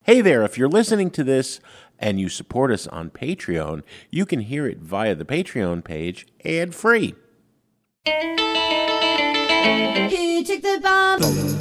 Hey there, if you're listening to this and you support us on Patreon, you can hear it via the Patreon page ad-free. Who took the bomb?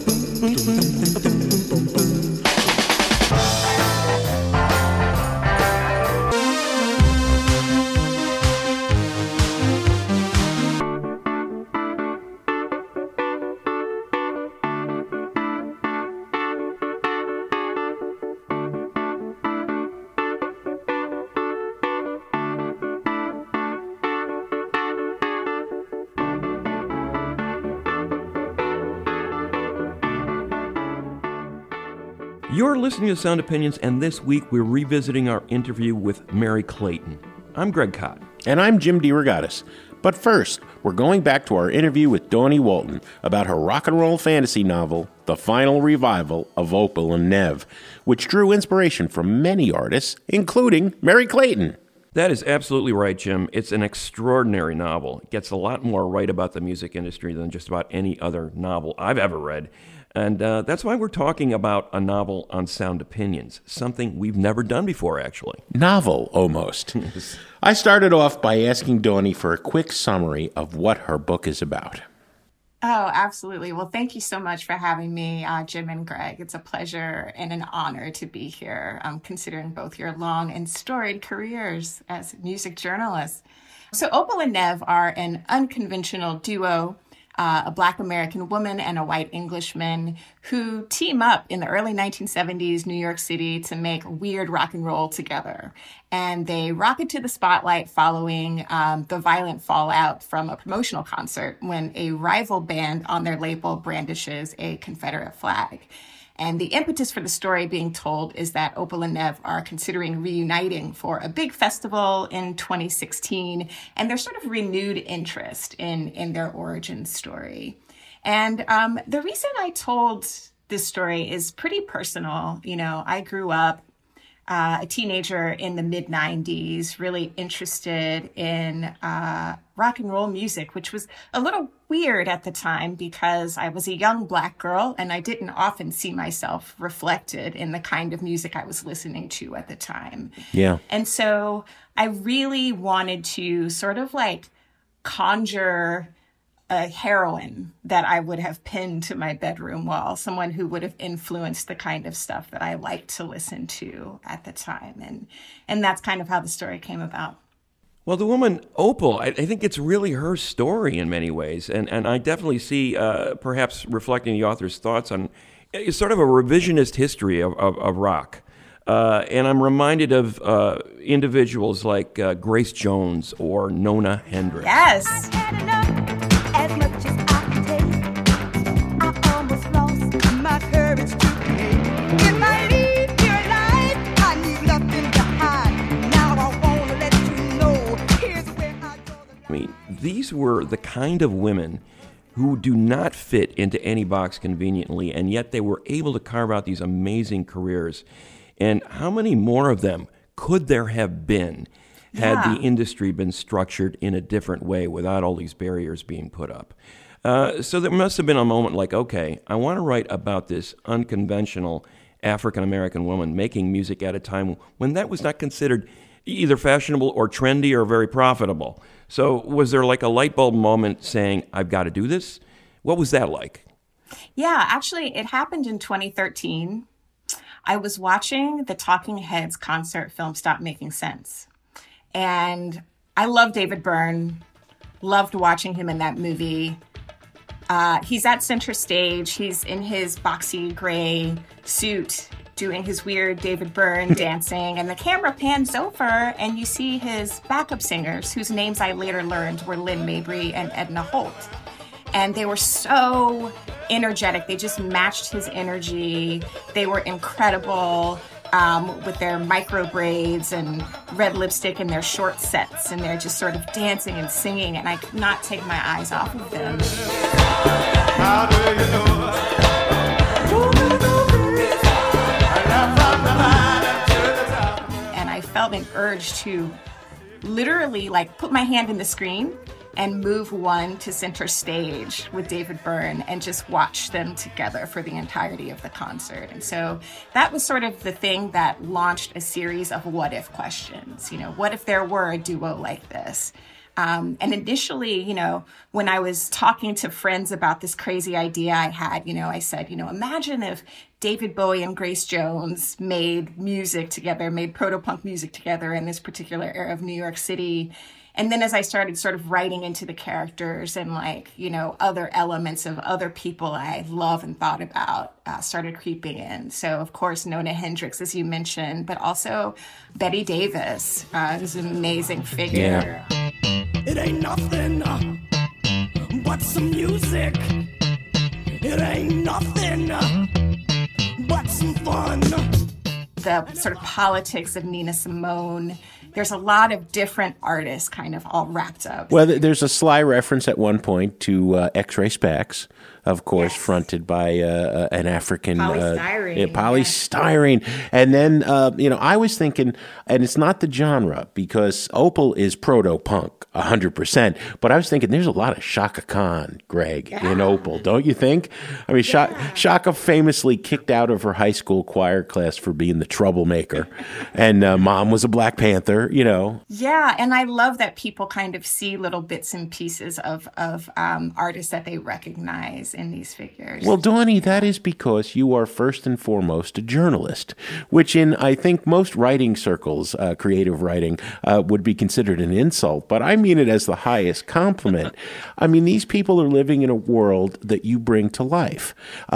You're listening to Sound Opinions, and this week we're revisiting our interview with Merry Clayton. I'm Greg Kot. And I'm Jim DeRogatis. But first, we're going back to our interview with Dawnie Walton about her rock and roll fantasy novel, The Final Revival of Opal and Nev, which drew inspiration from many artists, including Merry Clayton. That is absolutely right, Jim. It's an extraordinary novel. It gets a lot more right about the music industry than just about any other novel I've ever read. And that's why we're talking about a novel on Sound Opinions, something we've never done before, actually. Novel, almost. I started off by asking Dawnie for a quick summary of what her book is about. Oh, absolutely. Well, thank you so much for having me, Jim and Greg. It's a pleasure and an honor to be here, considering both your long and storied careers as music journalists. So Opal and Nev are an unconventional duo, a Black American woman and a white Englishman who team up in the early 1970s New York City to make weird rock and roll together. And they rocket to the spotlight following the violent fallout from a promotional concert when a rival band on their label brandishes a Confederate flag. And the impetus for the story being told is that Opal and Nev are considering reuniting for a big festival in 2016, and their sort of renewed interest in their origin story. And the reason I told this story is pretty personal. You know, I grew up a teenager in the mid-90s, really interested in rock and roll music, which was a little weird at the time because I was a young Black girl and I didn't often see myself reflected in the kind of music I was listening to at the time. Yeah. And so I really wanted to sort of like conjure a heroine that I would have pinned to my bedroom wall, someone who would have influenced the kind of stuff that I liked to listen to at the time. And that's kind of how the story came about. Well, the woman, Opal, I think it's really her story in many ways. And I definitely see, perhaps reflecting the author's thoughts on it's sort of a revisionist history of rock. And I'm reminded of individuals like Grace Jones or Nona Hendryx. Yes. As much as I can take, I almost lost my courage to pay. If I leave your life, I need nothing to hide. Now I want to let you know, here's where I draw the line. I mean, these were the kind of women who do not fit into any box conveniently, and yet they were able to carve out these amazing careers. And how many more of them could there have been had the industry been structured in a different way without all these barriers being put up? So there must have been a moment like, okay, I want to write about this unconventional African-American woman making music at a time when that was not considered either fashionable or trendy or very profitable. So was there like a light bulb moment saying, I've got to do this? What was that like? Yeah, actually, it happened in 2013. I was watching the Talking Heads concert film Stop Making Sense. And I love David Byrne, loved watching him in that movie. He's at center stage. He's in his boxy gray suit doing his weird David Byrne dancing. And the camera pans over and you see his backup singers, whose names I later learned were Lynn Mabry and Edna Holt. And they were so energetic. They just matched his energy. They were incredible. With their micro braids and red lipstick and their short sets, and they're just sort of dancing and singing, and I could not take my eyes off of them. How do you know? And I felt an urge to literally like put my hand in the screen and move one to center stage with David Byrne and just watch them together for the entirety of the concert. And so that was sort of the thing that launched a series of what if questions. What if there were a duo like this? And initially, when I was talking to friends about this crazy idea I had, I said, imagine if David Bowie and Grace Jones made music together, made proto-punk music together in this particular era of New York City. And then as I started sort of writing into the characters and other elements of other people I love and thought about started creeping in. So, of course, Nona Hendryx, as you mentioned, but also Betty Davis is an amazing figure. Yeah. It ain't nothing but some music. It ain't nothing but some fun. The sort of politics of Nina Simone. There's a lot of different artists kind of all wrapped up. Well, there's a sly reference at one point to X-Ray Spex, of course, Yes. fronted by an African Polystyrene, polystyrene. And then, I was thinking, and it's not the genre because Opal is proto-punk, 100%. But I was thinking there's a lot of Shaka Khan, Greg, in Opal, don't you think? I mean, Shaka famously kicked out of her high school choir class for being the troublemaker. And Mom was a Black Panther, Yeah, and I love that people kind of see little bits and pieces of artists that they recognize in these figures. Well, Dawnie, that is because you are first and foremost a journalist, which in, I think, most writing circles, creative writing, would be considered an insult. But I mean it as the highest compliment. I mean, these people are living in a world that you bring to life.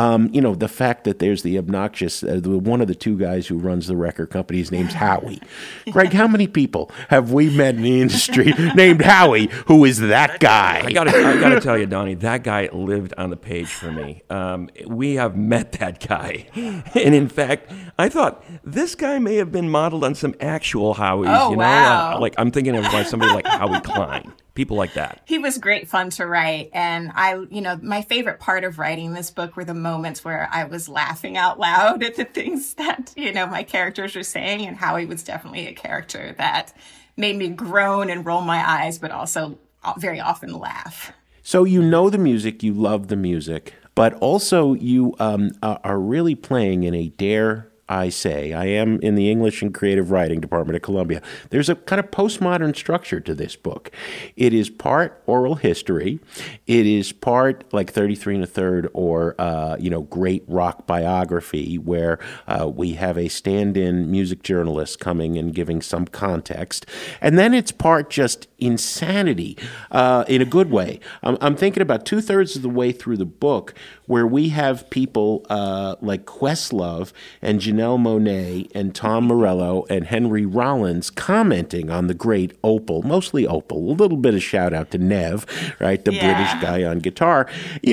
The fact that there's the obnoxious, one of the two guys who runs the record company, his name's Howie. Greg, how many people have we met in the industry named Howie who is that guy? I gotta tell you, Donnie, that guy lived on the page for me. We have met that guy, and in fact, I thought this guy may have been modeled on some actual Howies. Oh, wow. Like I'm thinking of like somebody like Howie Klein, people like that. He was great fun to write. And my favorite part of writing this book were the moments where I was laughing out loud at the things that, my characters were saying. And Howie was definitely a character that made me groan and roll my eyes, but also very often laugh. So you know the music, you love the music, but also you are really playing in a dare I say. I am in the English and Creative Writing Department at Columbia. There's a kind of postmodern structure to this book. It is part oral history. It is part like 33 1/3 or, great rock biography where we have a stand-in music journalist coming and giving some context. And then it's part just insanity in a good way. I'm thinking about 2/3 of the way through the book where we have people like Questlove and Janelle Monáe and Tom Morello and Henry Rollins commenting on the great Opal, mostly Opal. A little bit of shout out to Nev, right, the British guy on guitar,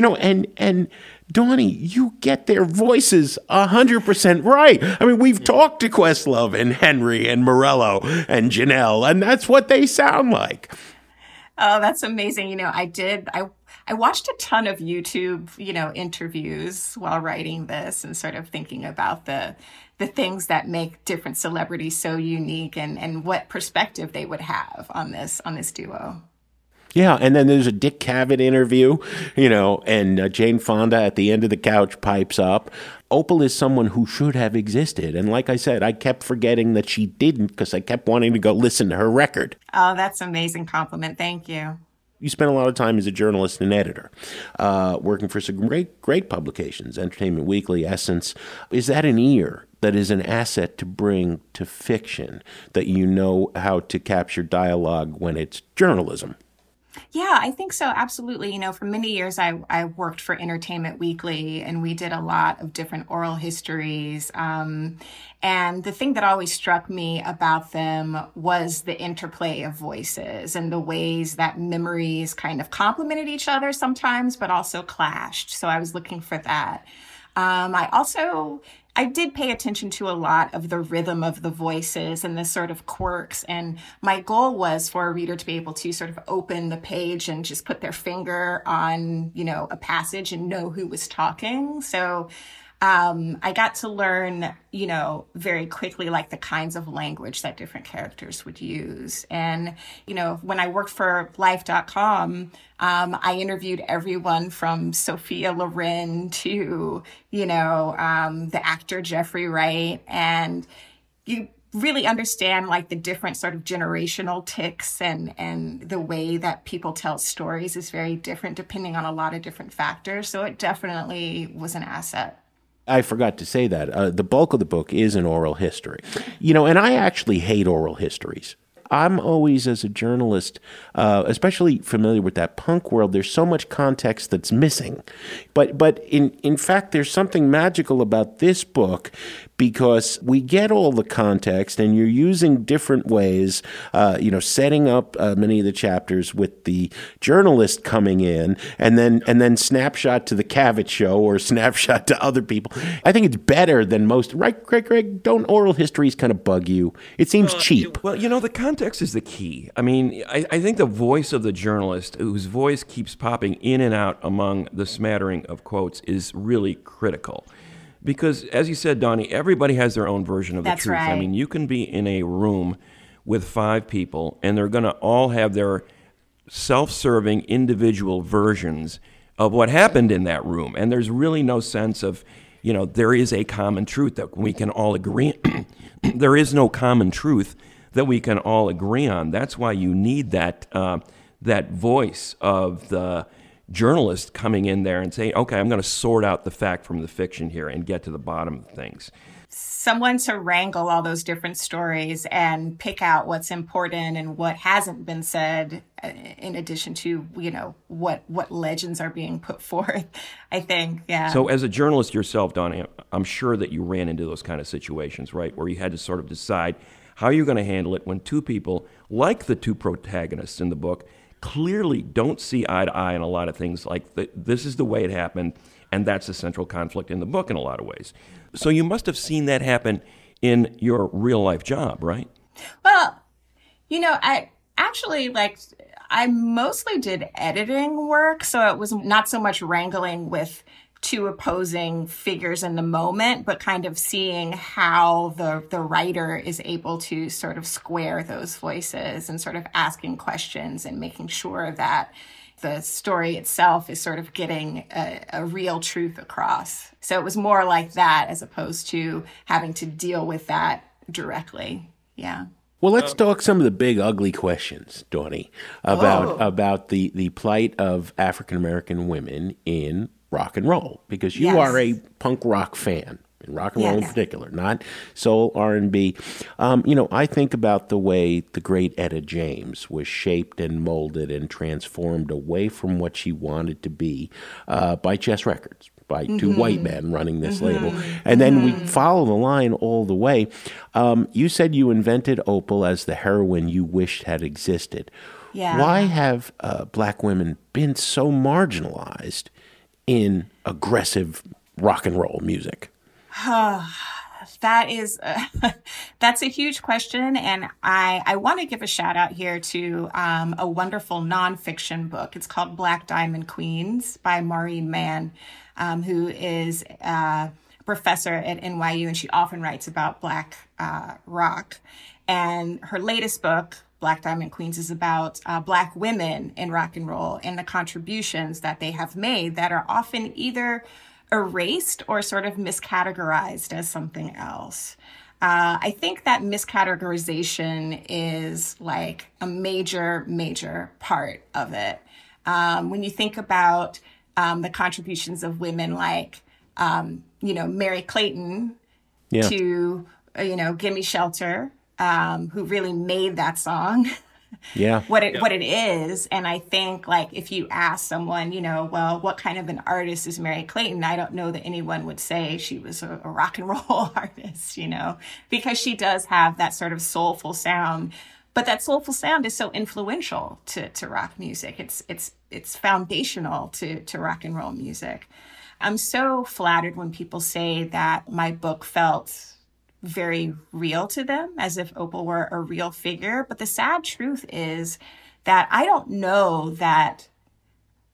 and Dawnie, you get their voices 100% right. I mean, we've talked to Questlove and Henry and Morello and Janelle, and that's what they sound like. Oh, that's amazing. I watched a ton of YouTube, interviews while writing this and sort of thinking about the things that make different celebrities so unique and what perspective they would have on this duo. Yeah, and then there's a Dick Cavett interview, and Jane Fonda at the end of the couch pipes up. Opal is someone who should have existed. And like I said, I kept forgetting that she didn't because I kept wanting to go listen to her record. Oh, that's an amazing compliment. Thank you. You spent a lot of time as a journalist and editor, working for some great publications, Entertainment Weekly, Essence. Is that an ear that is an asset to bring to fiction, that you know how to capture dialogue when it's journalism? Yeah, I think so. Absolutely. For many years, I worked for Entertainment Weekly, and we did a lot of different oral histories. And the thing that always struck me about them was the interplay of voices and the ways that memories kind of complemented each other sometimes, but also clashed. So I was looking for that. I did pay attention to a lot of the rhythm of the voices and the sort of quirks. And my goal was for a reader to be able to sort of open the page and just put their finger on, a passage and know who was talking. So I got to learn, very quickly, like the kinds of language that different characters would use. And, when I worked for Life.com, I interviewed everyone from Sophia Loren to, the actor Jeffrey Wright. And you really understand like the different sort of generational tics and the way that people tell stories is very different depending on a lot of different factors. So it definitely was an asset. I forgot to say that. The bulk of the book is an oral history. And I actually hate oral histories. I'm always, as a journalist, especially familiar with that punk world, there's so much context that's missing. But in fact, there's something magical about this book because we get all the context and you're using different ways, setting up many of the chapters with the journalist coming in and then snapshot to the Cavett show or snapshot to other people. I think it's better than most. Right, Greg? Don't oral histories kind of bug you? It seems cheap. Well, the context is the key. I mean, I think the voice of the journalist, whose voice keeps popping in and out among the smattering of quotes, is really critical. Because, as you said, Donnie, everybody has their own version of the That's truth. right. I mean, you can be in a room with 5 people, and they're going to all have their self-serving individual versions of what happened in that room. And there's really no sense of, there is a common truth that we can all agree on. There is no common truth that we can all agree on. That's why you need that voice of the journalist coming in there and saying, okay, I'm going to sort out the fact from the fiction here and get to the bottom of things. Someone to wrangle all those different stories and pick out what's important and what hasn't been said, in addition to, what legends are being put forth, I think, yeah. So as a journalist yourself, Donnie, I'm sure that you ran into those kind of situations, right, where you had to sort of decide how you're going to handle it when 2 people, like the 2 protagonists in the book, clearly don't see eye to eye on a lot of things. Like this is the way it happened, and that's the central conflict in the book in a lot of ways. So you must have seen that happen in your real life job, right? Well, I actually I mostly did editing work, so it was not so much wrangling with 2 opposing figures in the moment, but kind of seeing how the writer is able to sort of square those voices and sort of asking questions and making sure that the story itself is sort of getting a real truth across. So it was more like that as opposed to having to deal with that directly. Yeah. Well, let's talk some of the big, ugly questions, Donnie, about the plight of African-American women in rock and roll, because you are a punk rock fan, and rock and roll in particular, not soul, R&B. I think about the way the great Etta James was shaped and molded and transformed away from what she wanted to be by Chess Records, by 2 white men running this label. And then we follow the line all the way. You said you invented Opal as the heroine you wished had existed. Yeah. Why have black women been so marginalized in aggressive rock and roll music? That is, that's a huge question. And I want to give a shout out here to a wonderful nonfiction book. It's called Black Diamond Queens by Maureen Mann, who is a professor at NYU, and she often writes about Black rock. And her latest book, Black Diamond Queens, is about Black women in rock and roll and the contributions that they have made that are often either erased or sort of miscategorized as something else. I think that miscategorization is like a major, major part of it. When you think about the contributions of women like, Mary Clayton to, Gimme Shelter, who really made that song what it is. And I think if you ask someone, what kind of an artist is Mary Clayton? I don't know that anyone would say she was a rock and roll artist, because she does have that sort of soulful sound. But that soulful sound is so influential to rock music. It's foundational to rock and roll music. I'm so flattered when people say that my book felt very real to them, as if Opal were a real figure. But the sad truth is that I don't know that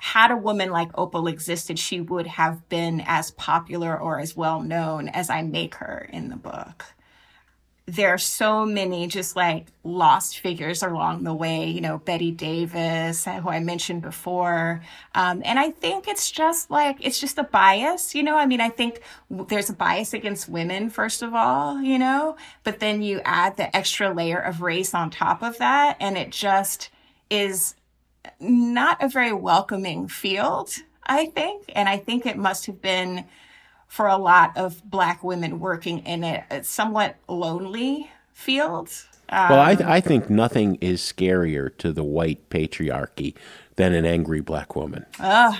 had a woman like Opal existed, she would have been as popular or as well known as I make her in the book. There are so many just like lost figures along the way, you know, Betty Davis, who I mentioned before. And I think it's just a bias, you know, I mean, I think there's a bias against women, first of all, you know, but then you add the extra layer of race on top of that. And it just is not a very welcoming field, I think. And I think it must have been, for a lot of Black women working in it, a somewhat lonely field. Well, I think nothing is scarier to the white patriarchy than an angry Black woman. Yeah.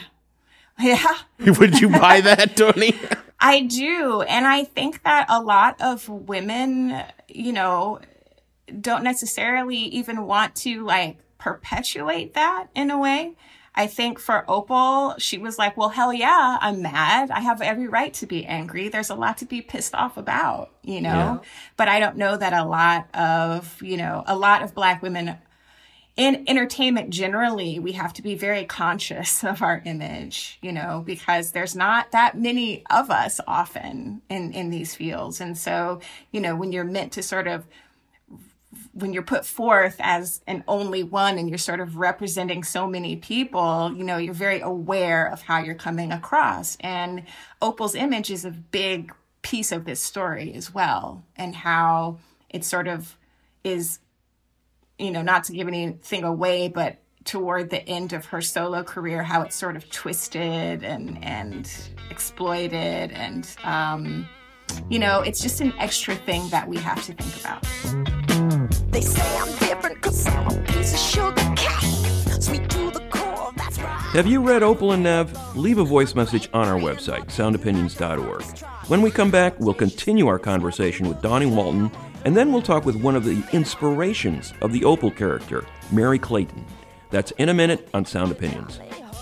Would you buy that, Tony? I do. And I think that a lot of women, you know, don't necessarily even want to like perpetuate that in a way. I think for Opal, she was like, well, hell yeah, I'm mad. I have every right to be angry. There's a lot to be pissed off about, you know? Yeah. But I don't know that a lot of Black women in entertainment generally, we have to be very conscious of our image, you know, because there's not that many of us often in these fields. And so, you know, when you're meant to sort of, when you're put forth as an only one and you're sort of representing so many people, you know, you're very aware of how you're coming across. And Opal's image is a big piece of this story as well, and how it sort of is, you know, not to give anything away, but toward the end of her solo career, how it's sort of twisted and exploited. And, you know, it's just an extra thing that we have to think about. They say I'm different 'cause I'm a piece of sugar cane. Sweet to the core, that's right. Have you read Opal and Nev? Leave a voice message on our website, soundopinions.org. When we come back, we'll continue our conversation with Donnie Walton, and then we'll talk with one of the inspirations of the Opal character, Mary Clayton. That's in a minute on Sound Opinions.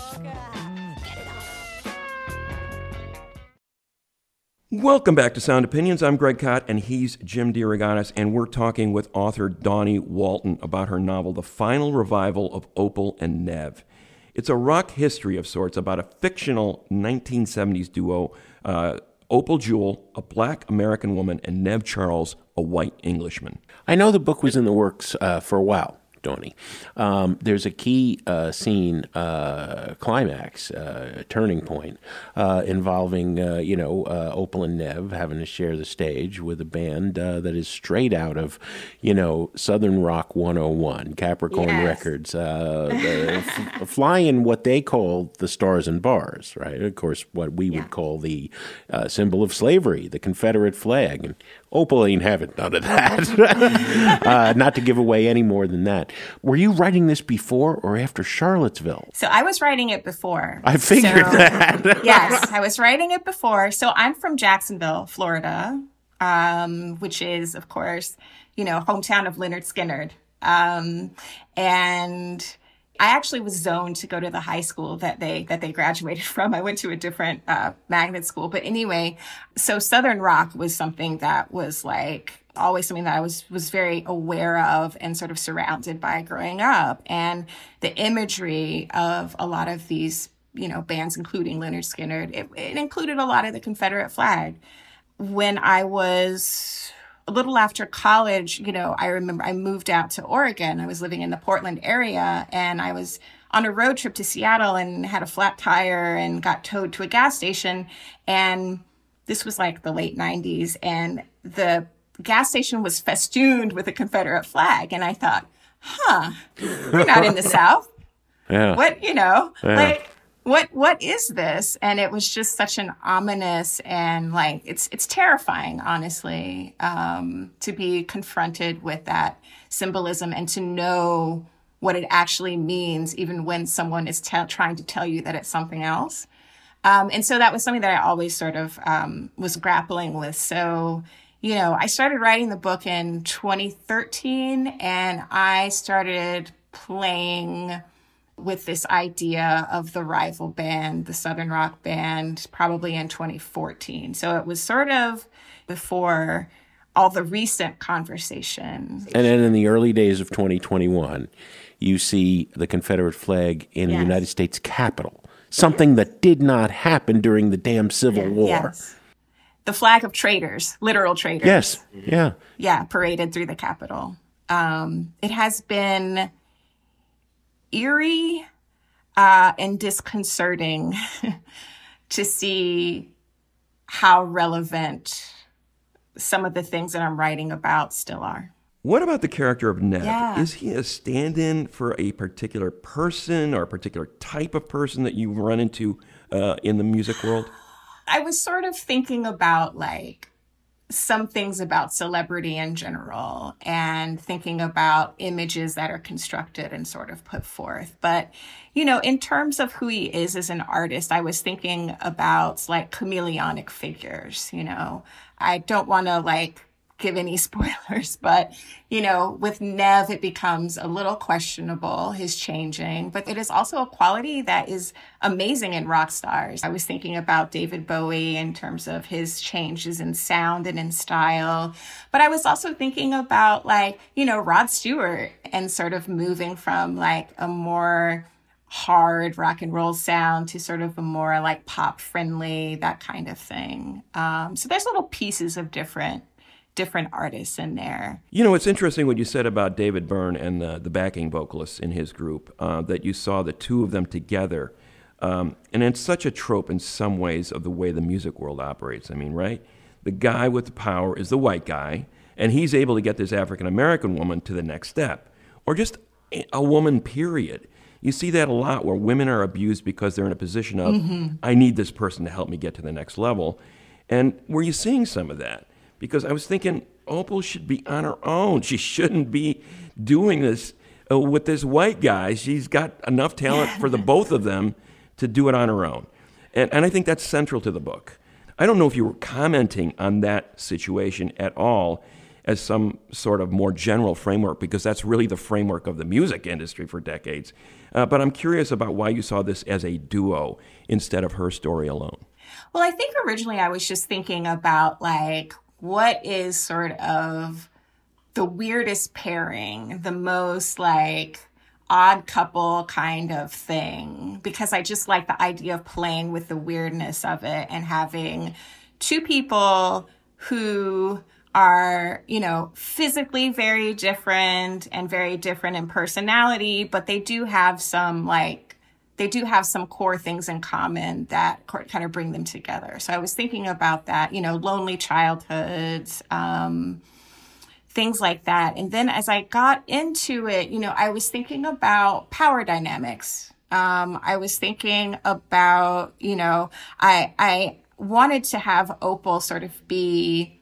Welcome back to Sound Opinions. I'm Greg Kot, and he's Jim DeRogatis, and we're talking with author Donnie Walton about her novel, The Final Revival of Opal and Nev. It's a rock history of sorts about a fictional 1970s duo, Opal Jewell, a Black American woman, and Nev Charles, a white Englishman. I know the book was in the works for a while, Donnie. There's a key scene, climax, turning point, involving, Opal and Nev having to share the stage with a band that is straight out of, Southern Rock 101, Capricorn Records, flying what they call the stars and bars, right? Of course, what we would call the symbol of slavery, the Confederate flag. And Opal ain't having none of that. Not to give away any more than that. Were you writing this before or after Charlottesville? So I was writing it before. I figured that. Yes, I was writing it before. So I'm from Jacksonville, Florida, which is, of course, hometown of Lynyrd Skynyrd. And I actually was zoned to go to the high school that they graduated from. I went to a different magnet school. But anyway, so Southern rock was something that was like always something that I was very aware of and sort of surrounded by growing up. And the imagery of a lot of these, bands, including Lynyrd Skynyrd, it included a lot of the Confederate flag. When I was a little after college, I remember I moved out to Oregon. I was living in the Portland area, and I was on a road trip to Seattle and had a flat tire and got towed to a gas station. And this was like the late 90s, and the gas station was festooned with a Confederate flag. And I thought, we're not in the South. Yeah. What is this? And it was just such an ominous and it's terrifying, honestly, to be confronted with that symbolism and to know what it actually means, even when someone is trying to tell you that it's something else. And so that was something that I always sort of was grappling with. So, I started writing the book in 2013, and I started playing with this idea of the rival band, the Southern Rock Band, probably in 2014. So it was sort of before all the recent conversation. And then in the early days of 2021, you see the Confederate flag in the Yes. United States Capitol, something that did not happen during the damn Civil War. Yes. The flag of traitors, literal traitors. Yes, yeah. Yeah, paraded through the Capitol. It has been eerie and disconcerting to see how relevant some of the things that I'm writing about still are. What about the character of Nev? Yeah. Is he a stand-in for a particular person or a particular type of person that you run into in the music world? I was sort of thinking about like some things about celebrity in general and thinking about images that are constructed and sort of put forth. But, you know, in terms of who he is as an artist, I was thinking about like chameleonic figures, you know. I don't want to like give any spoilers, but, you know, with Nev, it becomes a little questionable, his changing, but it is also a quality that is amazing in rock stars. I was thinking about David Bowie in terms of his changes in sound and in style, but I was also thinking about like, you know, Rod Stewart and sort of moving from like a more hard rock and roll sound to sort of a more like pop friendly, that kind of thing. So there's little pieces of different artists in there. You know, it's interesting what you said about David Byrne and the backing vocalists in his group, that you saw the two of them together. And it's such a trope in some ways of the way the music world operates. I mean, right? The guy with the power is the white guy, and he's able to get this African-American woman to the next step. Or just a woman, period. You see that a lot where women are abused because they're in a position of, I need this person to help me get to the next level. And were you seeing some of that? Because I was thinking, Opal should be on her own. She shouldn't be doing this with this white guy. She's got enough talent for the both of them to do it on her own. And I think that's central to the book. I don't know if you were commenting on that situation at all as some sort of more general framework, because that's really the framework of the music industry for decades. But I'm curious about why you saw this as a duo instead of her story alone. Well, I think originally I was just thinking about like, what is sort of the weirdest pairing, the most like odd couple kind of thing? Because I just like the idea of playing with the weirdness of it and having two people who are, you know, physically very different and very different in personality, but they do have some core things in common that kind of bring them together. So I was thinking about that, you know, lonely childhoods, things like that. And then as I got into it, you know, I was thinking about power dynamics. I was thinking about, you know, I wanted to have Opal sort of be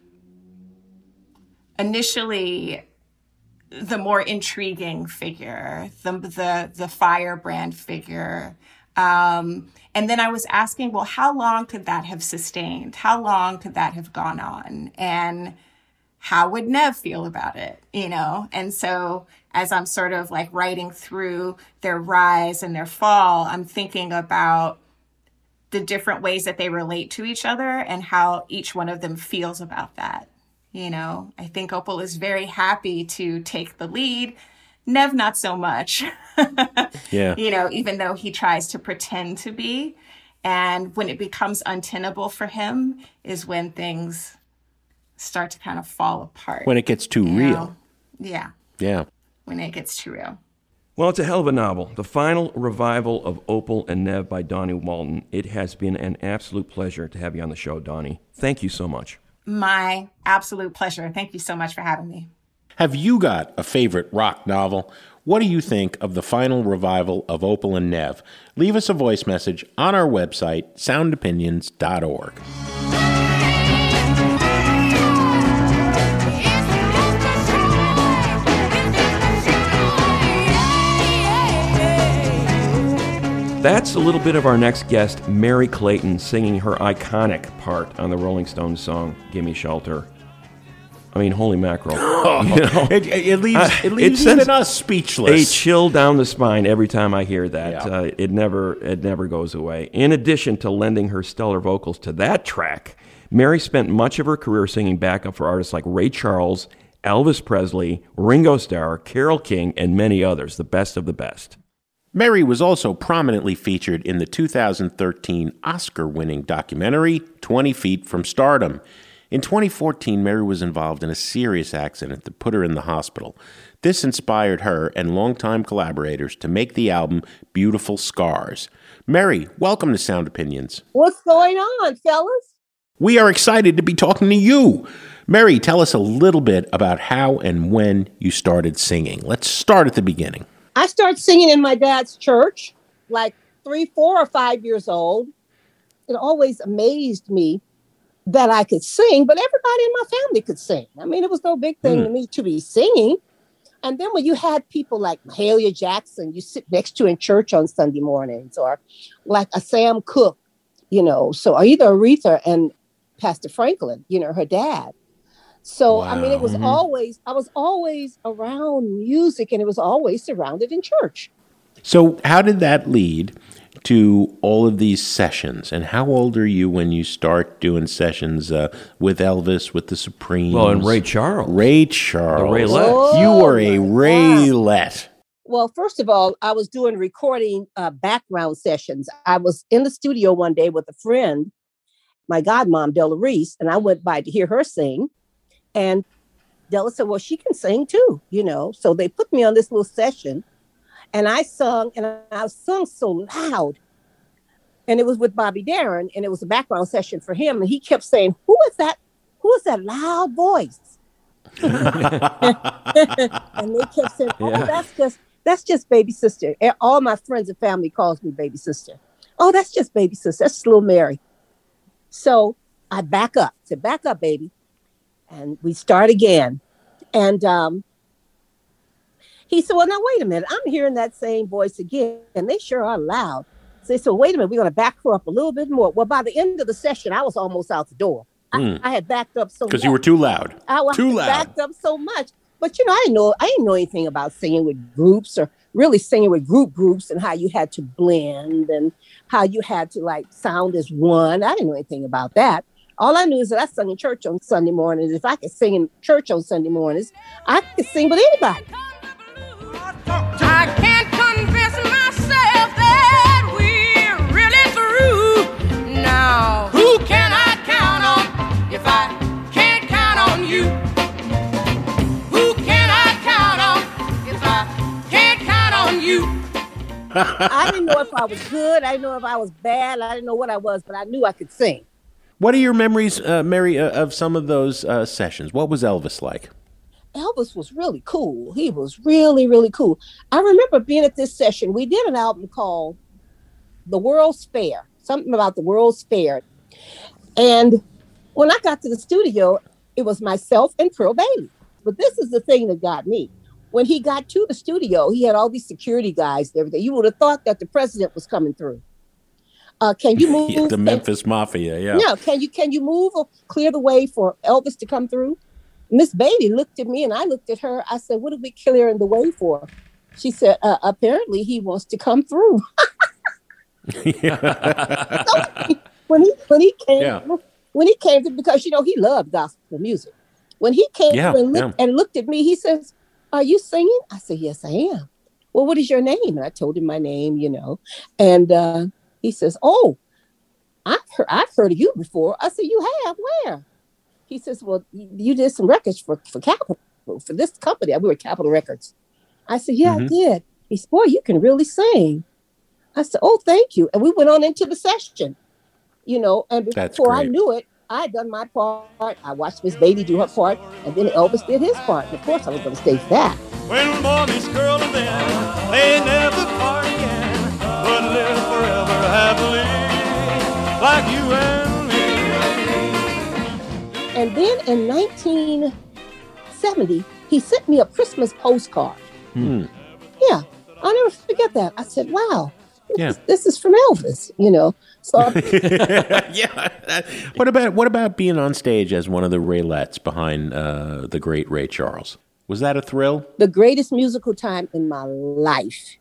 initially the more intriguing figure, the firebrand figure. And then I was asking, well, how long could that have sustained? How long could that have gone on? And how would Nev feel about it? You know? And so as I'm sort of like writing through their rise and their fall, I'm thinking about the different ways that they relate to each other and how each one of them feels about that. You know, I think Opal is very happy to take the lead. Nev, not so much. Yeah. You know, even though he tries to pretend to be. And when it becomes untenable for him is when things start to kind of fall apart. When it gets too you real. know? Yeah. Yeah. When it gets too real. Well, it's a hell of a novel. The final revival of Opal and Nev by Donnie Walton. It has been an absolute pleasure to have you on the show, Donnie. Thank you so much. My absolute pleasure. Thank you so much for having me. Have you got a favorite rock novel? What do you think of the final revival of Opal and Nev? Leave us a voice message on our website, soundopinions.org. That's a little bit of our next guest, Mary Clayton, singing her iconic part on the Rolling Stones song, Gimme Shelter. I mean, holy mackerel. You know? It leaves sends even us speechless. a chill down the spine every time I hear that. Yeah. It never goes away. In addition to lending her stellar vocals to that track, Mary spent much of her career singing backup for artists like Ray Charles, Elvis Presley, Ringo Starr, Carole King, and many others, the best of the best. Mary was also prominently featured in the 2013 Oscar-winning documentary 20 Feet from Stardom. In 2014, Mary was involved in a serious accident that put her in the hospital. This inspired her and longtime collaborators to make the album Beautiful Scars. Mary, welcome to Sound Opinions. What's going on, fellas? We are excited to be talking to you. Mary, tell us a little bit about how and when you started singing. Let's start at the beginning. I started singing in my dad's church, like 3, 4, or 5 years old. It always amazed me that I could sing, but everybody in my family could sing. I mean, it was no big thing to me to be singing. And then when you had people like Mahalia Jackson, you sit next to in church on Sunday mornings, or like a Sam Cooke, so either Aretha and Pastor Franklin, her dad. So, Wow. I mean, it was I was always around music, and it was always surrounded in church. So how did that lead to all of these sessions? And how old are you when you start doing sessions with Elvis, with the Supremes? Well, and Ray Charles. Ray Charles. The Raylette. Oh, You were a my Raylette. Well, first of all, I was doing recording background sessions. I was in the studio one day with a friend, my godmom, Della Reese, and I went by to hear her sing. And Della said, well, she can sing too, So they put me on this little session, and I sung, and I sung so loud. And it was with Bobby Darin, and it was a background session for him. And he kept saying, who is that? Who is that loud voice? And they kept saying, that's just baby sister. And all my friends and family calls me baby sister. Oh, that's just baby sister. That's little Mary. So I back up. I said, back up, baby. And we start again. And he said, well, now, wait a minute. I'm hearing that same voice again. And they sure are loud. So they said, wait a minute. We're going to back her up a little bit more. Well, by the end of the session, I was almost out the door. I had backed up so much. Because you were too loud. I was Too loud. backed up so much. But, I didn't know anything about singing with groups, or really singing with groups, and how you had to blend and how you had to sound as one. I didn't know anything about that. All I knew is that I sung in church on Sunday mornings. If I could sing in church on Sunday mornings, I could sing with anybody. I can't convince myself that we're really through. Now, who can I count on if I can't count on you? Who can I count on if I can't count on you? I didn't know if I was good. I didn't know if I was bad. I didn't know what I was, but I knew I could sing. What are your memories, Mary, of some of those sessions? What was Elvis like? Elvis was really cool. He was really, really cool. I remember being at this session. We did an album called The World's Fair, something about the World's Fair. And when I got to the studio, it was myself and Pearl Bailey. But this is the thing that got me. When he got to the studio, he had all these security guys and everything. You would have thought that the president was coming through. Can you move? The Memphis Mafia, yeah. No, can you move or clear the way for Elvis to come through? Miss Bailey looked at me and I looked at her. I said, what are we clearing the way for? She said, apparently he wants to come through. So when he came, because he loved gospel music. When he came through and looked at me, he says, are you singing? I said, yes, I am. Well, what is your name? And I told him my name, and he says, oh, I've heard of you before. I said, you have? Where? He says, well, you did some records for Capitol, for this company. We were Capitol Records. I said, yeah, I did. He said, boy, you can really sing. I said, oh, thank you. And we went on into the session, and before I knew it, I had done my part. I watched Miss Bailey do her part, and then Elvis did his part. And of course, I was going to stage that. When mommy's girl and then they never part again, but live forever happily like you and me. And then in 1970, he sent me a Christmas postcard. Yeah, I'll never forget that. I said, wow, this is from Elvis, So Yeah. What about being on stage as one of the Raylettes behind the great Ray Charles? Was that a thrill? The greatest musical time in my life.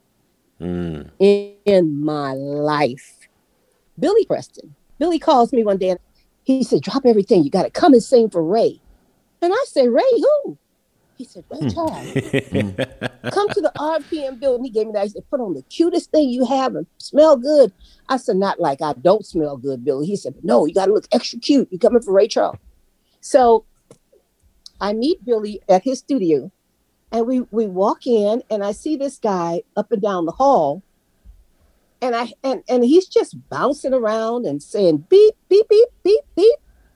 In my life. Billy Preston. Billy calls me one day and he said, drop everything. You got to come and sing for Ray. And I said, Ray who? He said, Ray Charles, come to the RPM building. He gave me that. He said, put on the cutest thing you have and smell good. I said, not like I don't smell good, Billy. He said, no, you got to look extra cute. You coming for Ray Charles. So I meet Billy at his studio, and we walk in, and I see this guy up and down the hall, and he's just bouncing around and saying beep, beep, beep, beep, beep.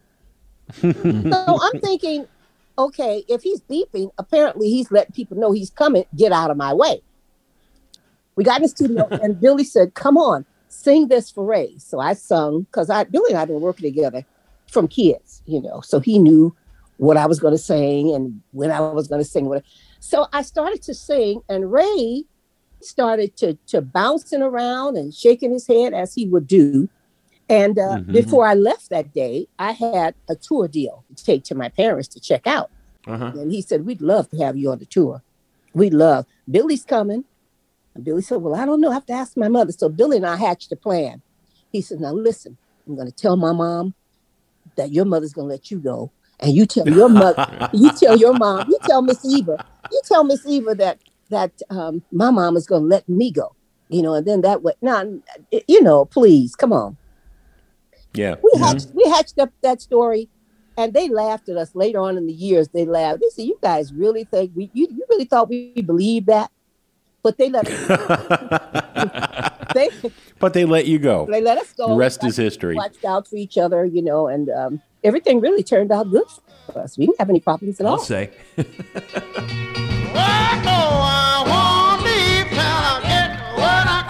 So I'm thinking, okay, if he's beeping, apparently he's letting people know he's coming. Get out of my way. We got in the studio, and Billy said, come on, sing this for Ray. So I sung, because Billy and I have been working together from kids, so he knew what I was going to sing and when I was going to sing. So I started to sing, and Ray started to bouncing around and shaking his head as he would do. And before I left that day, I had a tour deal to take to my parents to check out. And he said, we'd love to have you on the tour. We'd love. Billy's coming. And Billy said, well, I don't know. I have to ask my mother. So Billy and I hatched a plan. He said, now listen, I'm going to tell my mom that your mother's going to let you go. And you tell your mother, you tell your mom, you tell Miss Eva that my mom is going to let me go, and then that way. Now, please, come on. Yeah. We hatched up that story, and they laughed at us later on in the years. They laughed. They said, you guys really think you really thought we believed that? But they let us But they let you go. They let us go. The rest is history. Watched out for each other, and everything really turned out good for us. We didn't have any problems at all. I'll say. Well, no, I won't leave till I get what I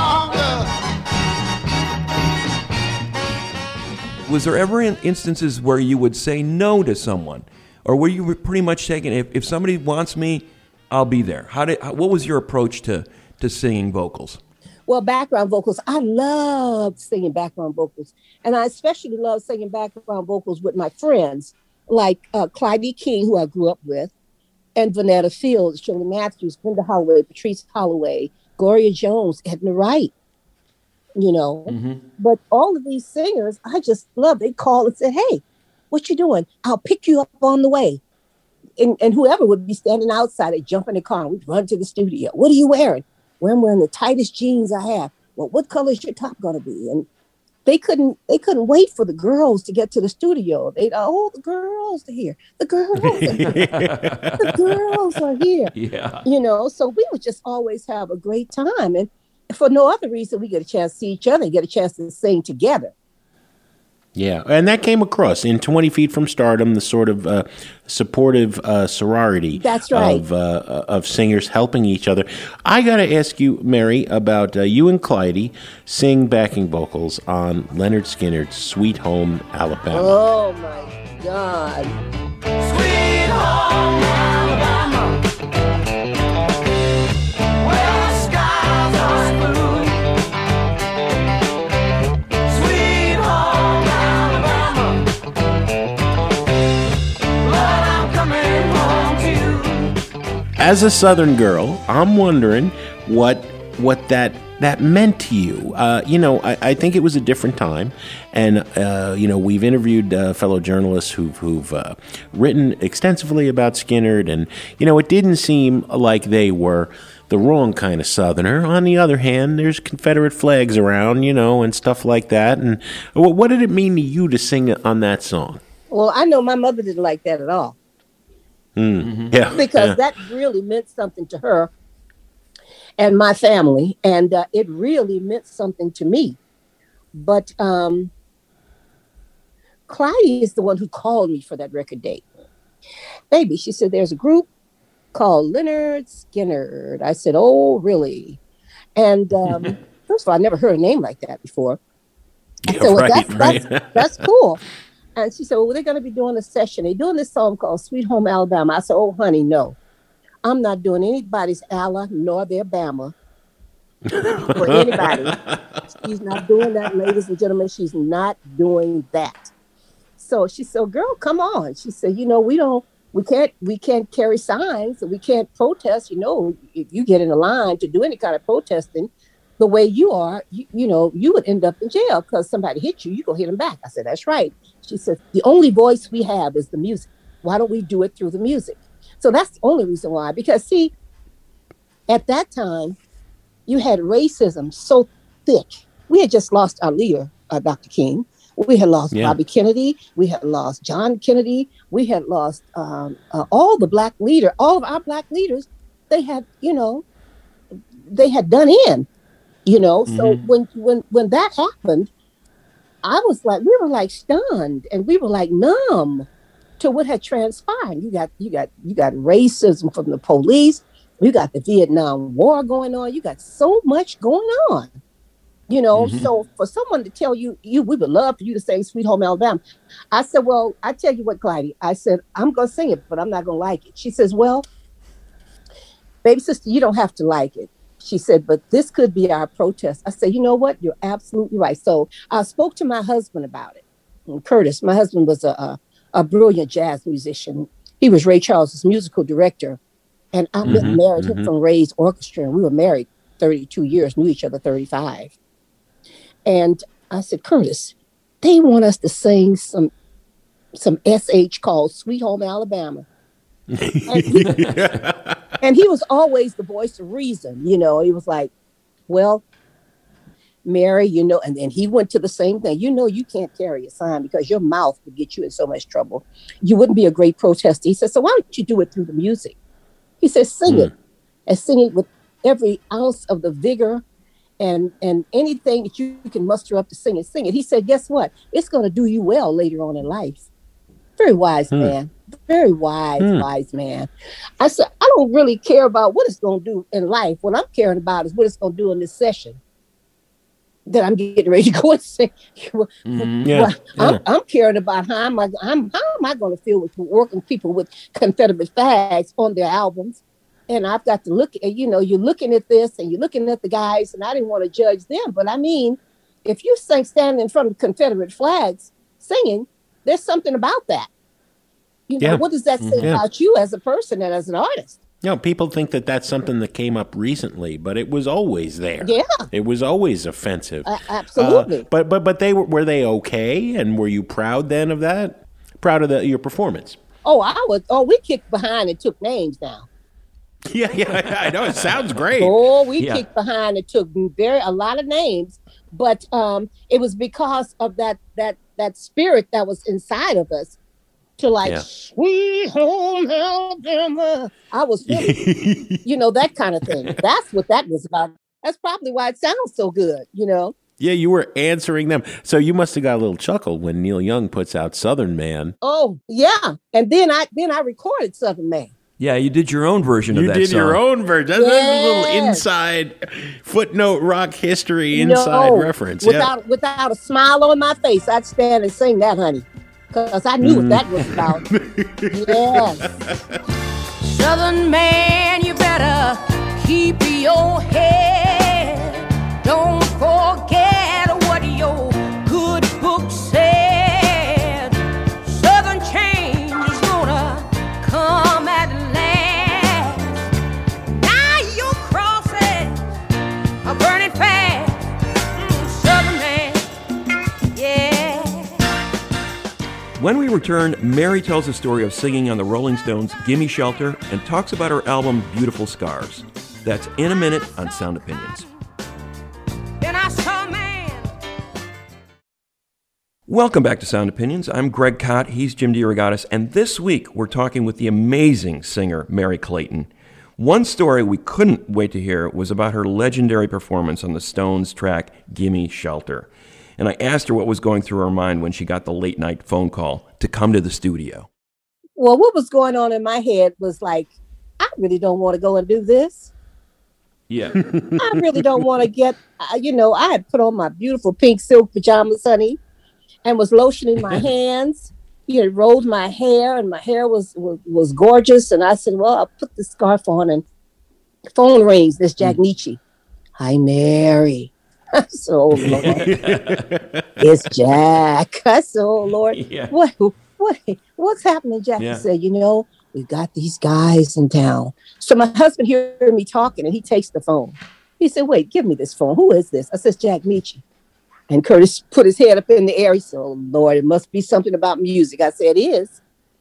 come for. Was there ever instances where you would say no to someone? Or were you pretty much taking, if somebody wants me, I'll be there? What was your approach to singing vocals? Well, background vocals, I loved singing background vocals. And I especially love singing background vocals with my friends, like Clyde King, who I grew up with, and Vanetta Fields, Shirley Matthews, Brenda Holloway, Patrice Holloway, Gloria Jones, Edna Wright, But all of these singers, I just love. They call and say, hey, what you doing? I'll pick you up on the way. And whoever would be standing outside, they'd jump in the car and we'd run to the studio. What are you wearing? Well, I'm wearing the tightest jeans I have. Well, what color is your top going to be? And they couldn't wait for the girls to get to the studio. The girls are here. The girls are here. The girls are here. Yeah. So we would just always have a great time. And for no other reason, we get a chance to see each other and get a chance to sing together. Yeah, and that came across in 20 Feet from Stardom, the sort of supportive sorority. That's right. Of singers helping each other. I got to ask you, Mary, about you and Clyde sing backing vocals on Lynyrd Skynyrd's Sweet Home Alabama. Oh, my God. Sweet home Alabama, where the skies are blue. Sweet home Alabama, Lord, I'm coming home to you. As a Southern girl, I'm wondering what that meant to you. I think it was a different time. And, we've interviewed fellow journalists who've written extensively about Skynyrd. And, it didn't seem like they were the wrong kind of Southerner. On the other hand, there's Confederate flags around, and stuff like that. And what did it mean to you to sing on that song? Well, I know my mother didn't like that at all. Mm-hmm. Yeah. Because that really meant something to her and my family, and it really meant something to me. But Clyde is the one who called me for that record date. Baby, she said, there's a group called Lynyrd Skynyrd. I said, oh, really? And first of all, I never heard a name like that before. Yeah, so right. that's cool. And she said, well, they're going to be doing a session. They're doing this song called Sweet Home Alabama. I said, oh, honey, no. I'm not doing anybody's Ala nor their Bama for anybody. She's not doing that, ladies and gentlemen. She's not doing that. So she said, girl, come on. She said, we can't carry signs and we can't protest. If you get in a line to do any kind of protesting the way you are, you would end up in jail because somebody hit you. You go hit them back. I said, that's right. She said, the only voice we have is the music. Why don't we do it through the music? So that's the only reason why. Because see, at that time, you had racism so thick. We had just lost our leader, Dr. King. We had lost Bobby Kennedy. We had lost John Kennedy. We had lost all of our black leaders. They had, they had done in, So when that happened, we were like stunned, and we were like numb to what had transpired. You got racism from the police. You got the Vietnam War going on. You got so much going on. So for someone to tell you, we would love for you to sing Sweet Home Alabama. I said, well, I tell you what, Clyde, I said, I'm going to sing it, but I'm not going to like it. She says, well, baby sister, you don't have to like it. She said, but this could be our protest. I said, you know what? You're absolutely right. So I spoke to my husband about it. And Curtis, my husband was a brilliant jazz musician. He was Ray Charles's musical director. And I married him from Ray's orchestra. And we were married 32 years, knew each other 35. And I said, Curtis, they want us to sing some SH called Sweet Home Alabama. And he was always the voice of reason. He was like, well, Mary, and then he went to the same thing. You can't carry a sign because your mouth would get you in so much trouble. You wouldn't be a great protester. He said, so why don't you do it through the music? He said, sing it, and sing it with every ounce of the vigor and anything that you can muster up to sing it. He said, guess what? It's going to do you well later on in life. Very wise man. Very wise man. I said, I don't really care about what it's going to do in life. What I'm caring about is what it's going to do in this session that I'm getting ready to go and sing. I'm caring about how am I going to feel with working people with Confederate flags on their albums. And I've got to look at, you're looking at this and you're looking at the guys, and I didn't want to judge them. But I mean, if you standing in front of Confederate flags singing, there's something about that. What does that say about you as a person and as an artist? People think that that's something that came up recently, but it was always there. Yeah. It was always offensive. Absolutely. But were they okay? And were you proud then of that? Proud of your performance? Oh, I was. Oh, we kicked behind and took names down. Yeah, I know. It sounds great. Oh, we kicked behind and took a lot of names, but it was because of that spirit that was inside of us to Sweet Home Alabama. I was really, that kind of thing. That's what that was about. That's probably why it sounds so good, Yeah, you were answering them. So you must have got a little chuckle when Neil Young puts out Southern Man. Oh, yeah. And then I recorded Southern Man. Yeah, you did your own version of that song. You did your own version. That's a little inside footnote rock history inside reference. Without a smile on my face, I'd stand and sing that, honey. Because I knew what that was about. Yes. Southern man, you better keep your head. Don't forget what your good book said. Southern change is gonna come at last. Now your crosses are burning fast. Southern man, yeah. When we return, Mary tells the story of singing on the Rolling Stones' Gimme Shelter and talks about her album Beautiful Scars. That's in a minute on Sound Opinions. Then I saw a man. Welcome back to Sound Opinions. I'm Greg Kot, he's Jim DeRogatis, and this week we're talking with the amazing singer Mary Clayton. One story we couldn't wait to hear was about her legendary performance on the Stones track Gimme Shelter. And I asked her what was going through her mind when she got the late night phone call to come to the studio. Well, what was going on in my head was like, I really don't want to go and do this. Yeah. I really don't want to get, I had put on my beautiful pink silk pajamas, honey, and was lotioning my hands. Rolled my hair, and my hair was gorgeous. And I said, well, I'll put the scarf on, and the phone rings. This Jack Nietzsche. Hi, Mary. I said, oh, Lord. It's Jack. I said, oh, Lord. Yeah. What's happening, Jack? He said, we've got these guys in town. So my husband heard me talking, and he takes the phone. He said, wait, give me this phone. Who is this? I said, Jack Nietzsche. And Curtis put his head up in the air. He said, oh, Lord, it must be something about music. I said, it is.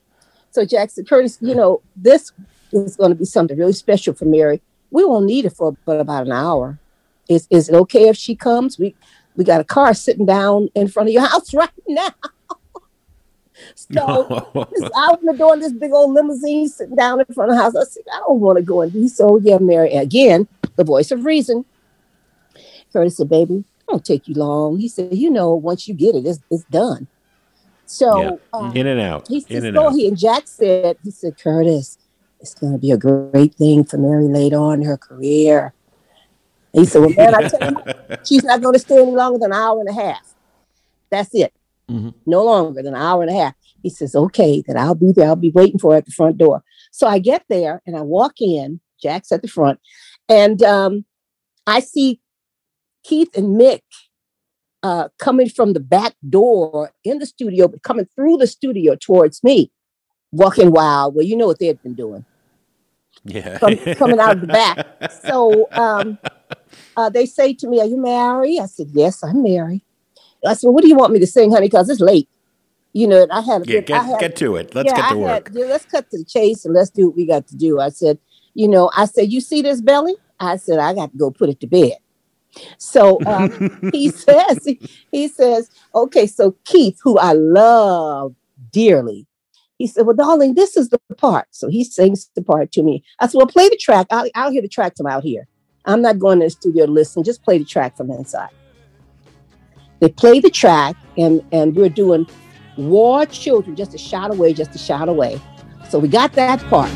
So Jack said, Curtis, this is going to be something really special for Mary. We won't need it for but about an hour. Is it okay if she comes? We got a car sitting down in front of your house right now. So I opened the door in this big old limousine sitting down in front of the house. I said, I don't want to go in. He said, oh, yeah, Mary. Again, the voice of reason. Curtis said, baby, it won't take you long. He said, once you get it, it's done. So in and out. He said, and Jack said, Curtis, it's going to be a great thing for Mary later on in her career. He said, well, man, I tell you, she's not going to stay any longer than an hour and a half. That's it. Mm-hmm. No longer than an hour and a half. He says, okay, then I'll be there. I'll be waiting for her at the front door. So I get there and I walk in. Jack's at the front. And I see Keith and Mick coming from the back door in the studio, but coming through the studio towards me, walking wild. Well, you know what they had been doing. Yeah. Coming out of the back. So they say to me, are you married? I said, yes, I'm married. I said, well, what do you want me to sing, honey? Because it's late. I had get to it. Let's get to work. Let's cut to the chase and let's do what we got to do. I said, you see this belly? I said, I got to go put it to bed. So he says, okay, so Keith, who I love dearly, he said, well, darling, this is the part. So he sings the part to me. I said, well, play the track. I'll hear the track from out here. I'm not going to the studio to listen. Just play the track from inside. They play the track, and we're doing War Children, just a shot away. So we got that part.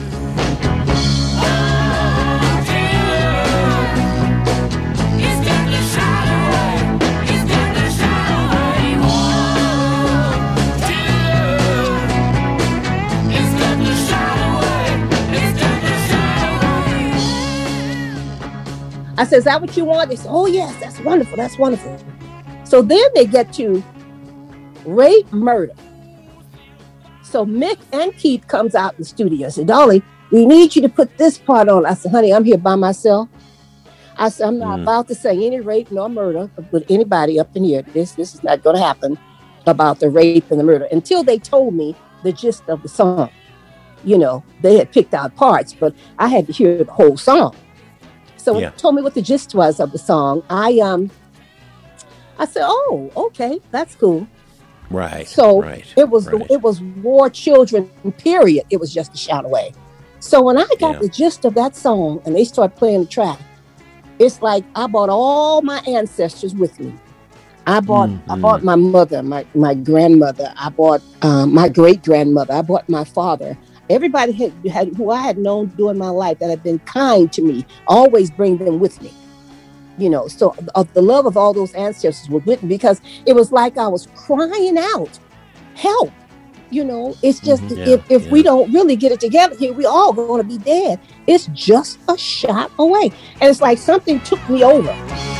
I said, is that what you want? They said, oh, yes, that's wonderful. That's wonderful. So then they get to rape, murder. So Mick and Keith comes out in the studio and said, darling, we need you to put this part on. I said, honey, I'm here by myself. I said, I'm not about to say any rape nor murder with anybody up in here. This is not going to happen about the rape and the murder until they told me the gist of the song. They had picked out parts, but I had to hear the whole song. So when they told me what the gist was of the song, I said, oh, okay, that's cool. Right. So it was War Children, period. It was just a shout away. So when I got the gist of that song and they started playing the track, it's like I brought all my ancestors with me. I bought my mother, my grandmother. I bought my great grandmother. I bought my father. Everybody had who I had known during my life that had been kind to me, always bring them with me. So the love of all those ancestors was with me because it was like I was crying out, help. It's just if we don't really get it together here, we all going to be dead. It's just a shot away. And it's like something took me over.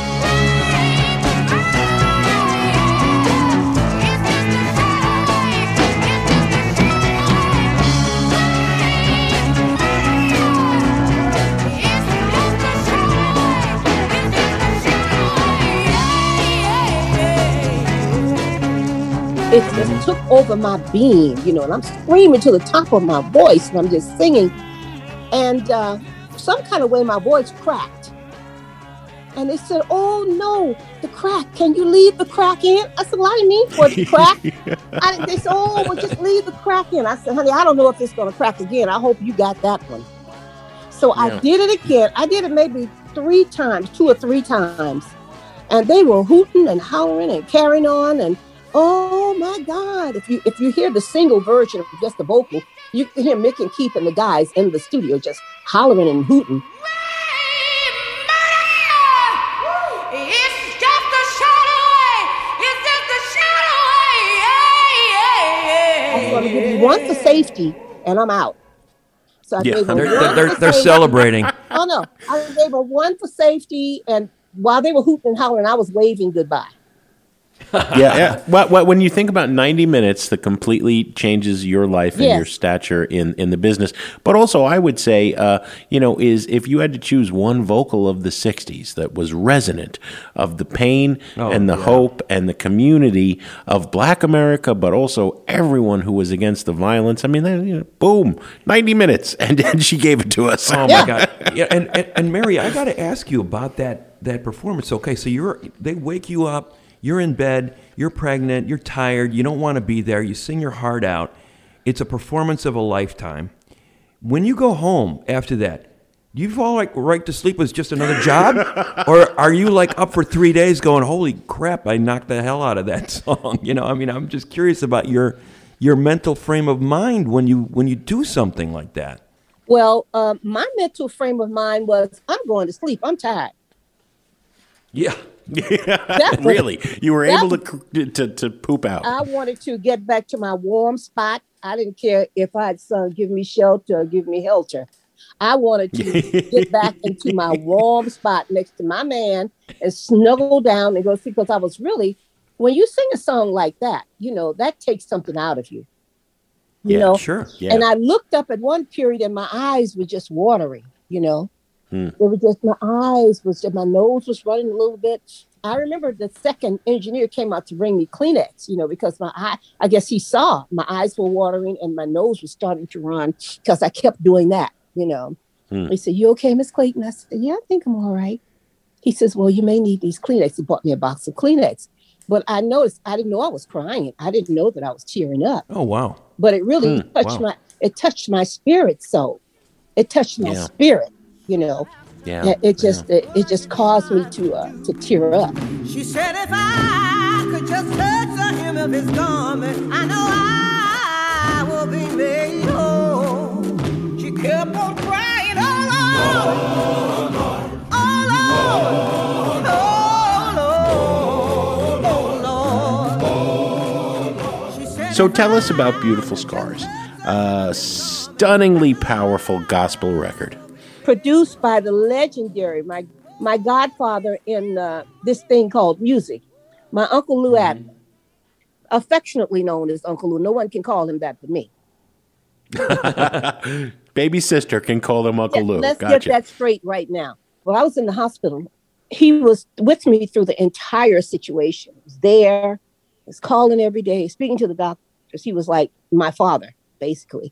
It just took over my being, and I'm screaming to the top of my voice and I'm just singing. And some kind of way my voice cracked. And they said, oh no, the crack, can you leave the crack in? I said, well, I didn't mean for it to crack. They said, oh, well, just leave the crack in. I said, honey, I don't know if it's going to crack again. I hope you got that one. So I did it again. I did it maybe 2 or 3 times. And they were hooting and hollering and carrying on. And oh my God, if you hear the single version of just the vocal, you can hear Mick and Keith and the guys in the studio just hollering and hooting. It's just a shot away. It's just a shot away. I'm going to give you one for safety, and I'm out. So I gave them they're celebrating. Oh no, I gave them one for safety, and while they were hooting and hollering, I was waving goodbye. Yeah. When you think about 90 minutes, that completely changes your life and your stature in the business. But also, I would say, is if you had to choose one vocal of the 60s that was resonant of the pain and the hope and the community of Black America, but also everyone who was against the violence. I mean, boom, 90 minutes. And she gave it to us. Oh, my God. Yeah, and Mary, I got to ask you about that performance. Okay, so they wake you up. You're in bed, you're pregnant, you're tired, you don't want to be there, you sing your heart out. It's a performance of a lifetime. When you go home after that, do you fall right to sleep as just another job? Or are you up for 3 days going, holy crap, I knocked the hell out of that song? I'm just curious about your mental frame of mind when you do something like that. Well, my mental frame of mind was, I'm going to sleep, I'm tired. Yeah. Really? You were able to poop out. I wanted to get back to my warm spot. I didn't care if I had sung Give Me Shelter or Give Me Helter. I wanted to get back into my warm spot next to my man and snuggle down and go sleep, because I was really, when you sing a song like that, that takes something out of you. You know? Sure. Yeah. And I looked up at one period and my eyes were just watering, It was just, my nose was running a little bit. I remember the second engineer came out to bring me Kleenex, because I guess he saw my eyes were watering and my nose was starting to run because I kept doing that, He said, "You okay, Miss Clayton?" I said, "Yeah, I think I'm all right." He says, "Well, you may need these Kleenex." He bought me a box of Kleenex. But I noticed, I didn't know I was crying. I didn't know that I was tearing up. Oh, wow. But it really touched my spirit. So it touched my spirit. Yeah. It just caused me to tear up. She said, if I could just touch the hem of his garment, I know I will be made whole. She kept on crying, oh Lord, oh Lord, oh Lord, oh Lord. So tell us about Beautiful Scars, a stunningly powerful gospel record. Produced by the legendary, my godfather in this thing called music, my Uncle Lou Adler, affectionately known as Uncle Lou. No one can call him that but me. Baby sister can call him Uncle Lou. Let's Gotcha. get that straight right now. Well, I was in the hospital. He was with me through the entire situation. He was there, was calling every day, speaking to the doctors. He was like my father, basically.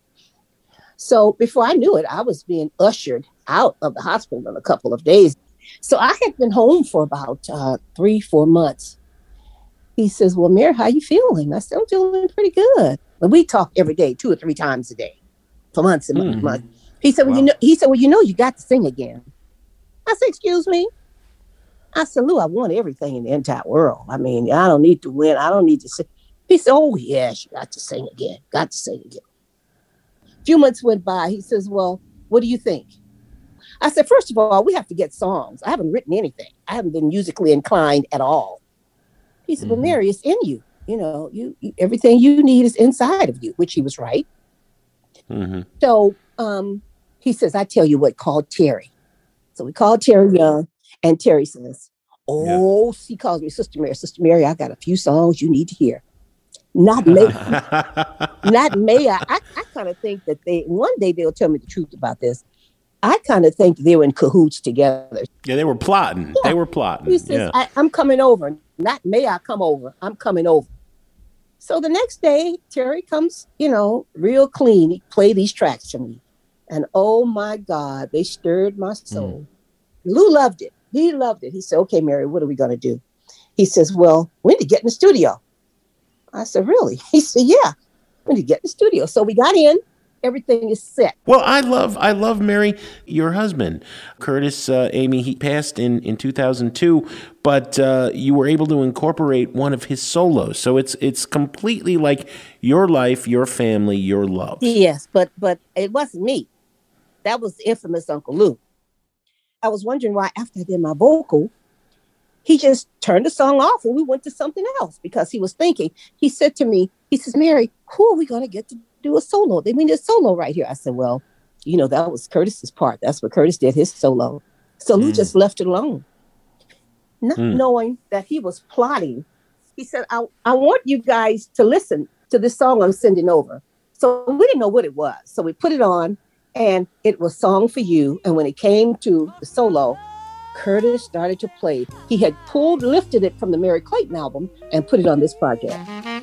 So before I knew it, I was being ushered out of the hospital in a couple of days. So I had been home for about 3-4 months. He says, "Well, Mary, how you feeling?" I said, "I'm feeling pretty good." And we talk every day, 2 or 3 times a day for months and months. He said, "Well, you got to sing again." I said, "Excuse me?" I said, "Lou, I won everything in the entire world. I mean, I don't need to win. I don't need to sing." He said, "Oh, yes, you got to sing again. Got to sing again." A few months went by. He says, "Well, what do you think?" I said, "First of all, we have to get songs. I haven't written anything. I haven't been musically inclined at all." He said, "Well, Mary, it's in you. You everything you need is inside of you," which he was right. Mm-hmm. So he says, "I tell you what, call Terry." So we called Terry Young, and Terry says, he calls me Sister Mary. "Sister Mary, I got a few songs you need to hear." Not May. Not May. I kind of think that one day they'll tell me the truth about this. I kind of think they were in cahoots together. Yeah, they were plotting. Yeah. They were plotting. He says, I'm coming over. Not may I come over. I'm coming over. So the next day, Terry comes, real clean. He played these tracks for me. And oh my God, they stirred my soul. Lou loved it. He loved it. He said, "Okay, Mary, what are we going to do?" He says, "Well, we need to get in the studio." I said, "Really?" He said, "Yeah, we need to get in the studio." So we got in. Everything is set. Well, I love Mary, your husband, Curtis, Amy. He passed in 2002, but you were able to incorporate one of his solos. So it's completely like your life, your family, your love. Yes, but it wasn't me. That was the infamous Uncle Lou. I was wondering why after I did my vocal, he just turned the song off and we went to something else because he was thinking. He said to me, he says, "Mary, who are we going to get to do a solo? They need a solo right here." I said, "Well, that was Curtis's part. That's what Curtis did, his solo." So Lou just left it alone, not knowing that he was plotting he said, I want you guys to listen to this song I'm sending over. So we didn't know what it was. So we put it on, and it was Song for You. And when it came to the solo, Curtis started to play. He had lifted it from the Mary Clayton album and put it on this project.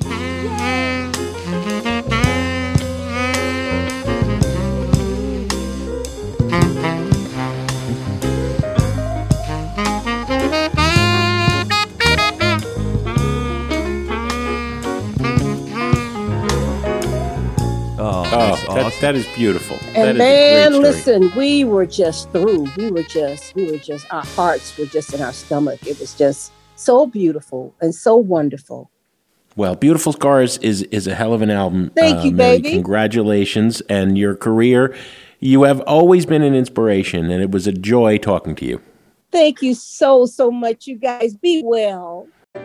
Awesome. That is beautiful. And man, listen, we were just through. We were just, our hearts were just in our stomach. It was just so beautiful and so wonderful. Well, Beautiful Scars is a hell of an album. Thank you, Mary, baby. Congratulations. And your career, you have always been an inspiration, and it was a joy talking to you. Thank you so, so much. You guys be well.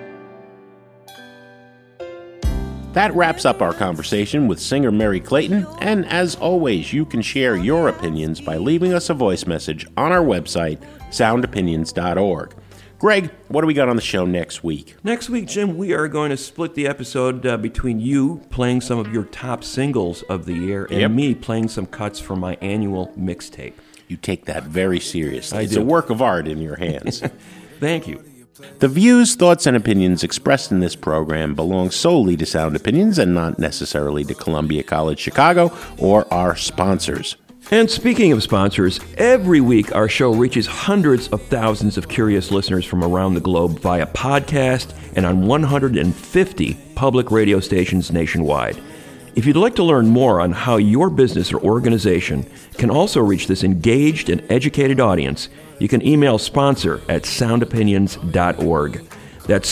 That wraps up our conversation with singer Mary Clayton, and as always, you can share your opinions by leaving us a voice message on our website, soundopinions.org. Greg, what do we got on the show next week? Next week, Jim, we are going to split the episode between you playing some of your top singles of the year and me playing some cuts from my annual mixtape. You take that very seriously. It's do. a work of art in your hands. Thank you. The views, thoughts, and opinions expressed in this program belong solely to Sound Opinions and not necessarily to Columbia College Chicago or our sponsors. And speaking of sponsors, every week our show reaches hundreds of thousands of curious listeners from around the globe via podcast and on 150 public radio stations nationwide. If you'd like to learn more on how your business or organization can also reach this engaged and educated audience, you can email sponsor@soundopinions.org. That's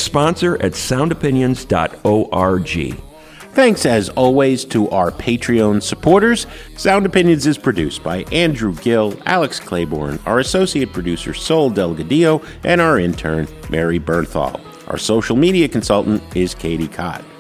sponsor@soundopinions.org. Thanks, as always, to our Patreon supporters. Sound Opinions is produced by Andrew Gill, Alex Claiborne, our associate producer, Sol Delgadillo, and our intern, Mary Bernthal. Our social media consultant is Katie Cott.